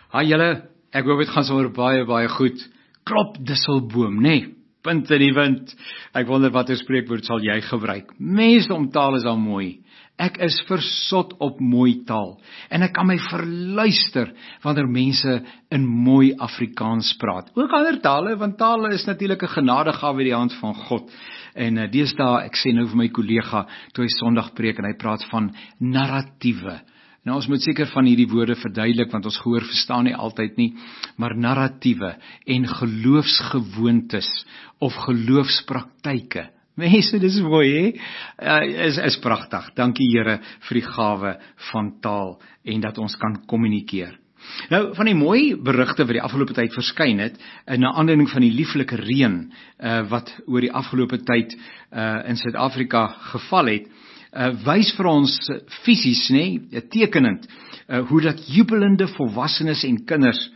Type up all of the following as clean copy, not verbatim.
Hi julle, ek hoop dit gaan sommer baie goed. Klop disselboom, nee, punt in die wind. Ek wonder watter spreekwoord sal jy gebruik. Mense om taal is al mooi. Ek is versot op mooi taal. En ek kan my verluister wanneer mense in mooi Afrikaans praat. Ook ander tale, want tale is natuurlik 'n genadegawe uit die hand van God. En deesdae, ek sê nou vir my kollega, toe hy Sondag preek en hy praat van narratiewe. Nou ons moet seker van hierdie woorde verduidelik, want ons gehoor verstaan nie altyd nie, maar narratiewe en geloofsgewoontes of geloofspraktyke. Mense, dis mooi, hè? Is pragtig. Dankie Here vir die gawe van taal en dat ons kan kommunikeer. Nou, van die mooi berigte wat die afgelope tyd verskyn het, na aanleiding van die lieflike reën, wat oor die afgelope tyd in Suid-Afrika geval het, wys vir ons fisies, tekenend, hoe dat jubelende volwassenes en kinders,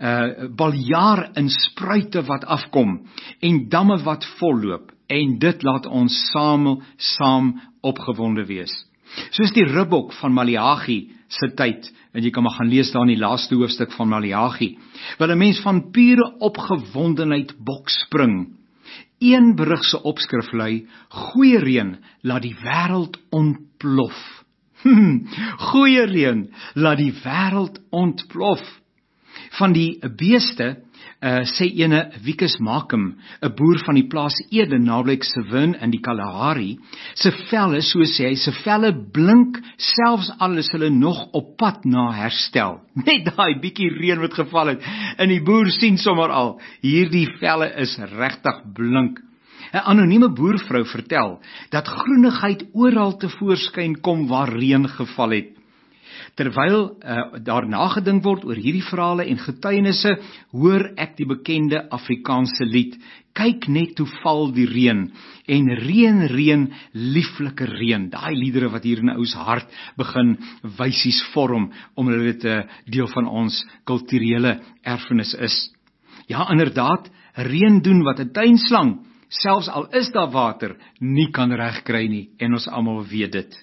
baljaar in spruite wat afkom, en damme wat volloop, en dit laat ons saam opgewonde wees. Soos die ribbok van Maleagi se tyd, en jy kan maar gaan lees daar in die laaste hoofstuk van Maleagi, wil 'n mens van pure opgewondenheid bokspring. Een berig se opskrif lui, goeie reën laat die wêreld ontplof. Goeie reën laat die wêreld ontplof. Van die beeste, sê ene Wikus Makum, 'n boer van die plaas Eden, naamlik Severn in die Kalahari, se velle, so sê hy, se velle blink selfs al is hulle nog op pad na herstel. Net daai bietjie reën wat geval het, en die boer sien sommer al, hierdie velle is regtig blink. 'n Anonieme boervrou vertel, dat groenigheid oral tevoorskyn kom waar reën geval het. Terwyl daar nagedink word oor hierdie verhale en getuienisse, hoor ek die bekende Afrikaanse lied, kyk net hoe val die reën, en reën, lieflike reën, daai liedere wat hier in 'n ou se hart begin wysies vorm, omdat dit 'n deel van ons kulturele erfenis is. Ja, inderdaad, reën doen wat 'n tuinslang, selfs al is daar water, nie kan regkry nie, en ons almal weet dit.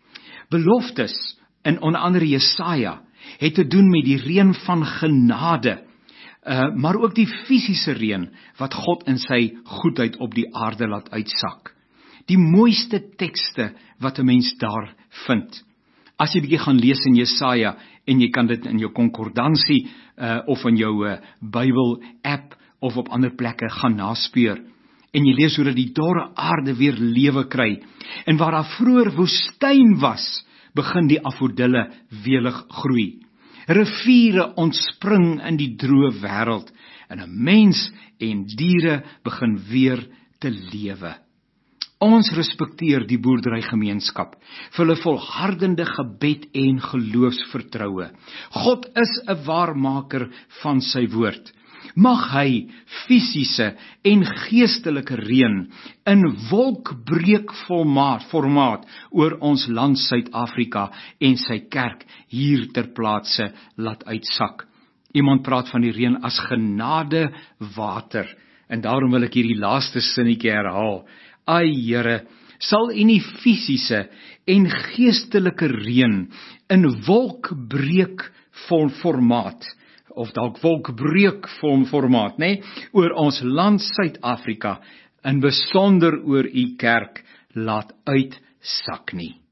Beloftes, in onder andere Jesaja, het te doen met die reën van genade, maar ook die fisiese reën, wat God in sy goedheid op die aarde laat uitsak. Die mooiste tekste wat 'n mens daar vind. As jy bietjie gaan lees in Jesaja, en jy kan dit in jou konkordansie, of in jou Bybel app, of op ander plekke gaan naspeur, en jy lees hoe dat die dorre aarde weer lewe kry, en waar daar vroeër woestyn was, begin die afodille welig groei. Riviere ontspring in die droë wêreld, en 'n mens en diere begin weer te lewe. Ons respekteer die boerderygemeenskap vir hulle volhardende gebed en geloofsvertroue. God is 'n waarmaker van sy woord. Mag hy fisiese en geestelike reën in wolkbreekformaat oor ons land Suid-Afrika en sy kerk hier ter plaatse laat uitsak. Iemand praat van die reën as genade water, en daarom wil ek hierdie laaste sinnetjie herhaal. Ai Here, sal U nie fisiese en geestelike reën in wolkbreekformaat, of dalk wolkbreukvormaat, oor ons land Suid-Afrika, in besonder oor U kerk, laat uitsak nie.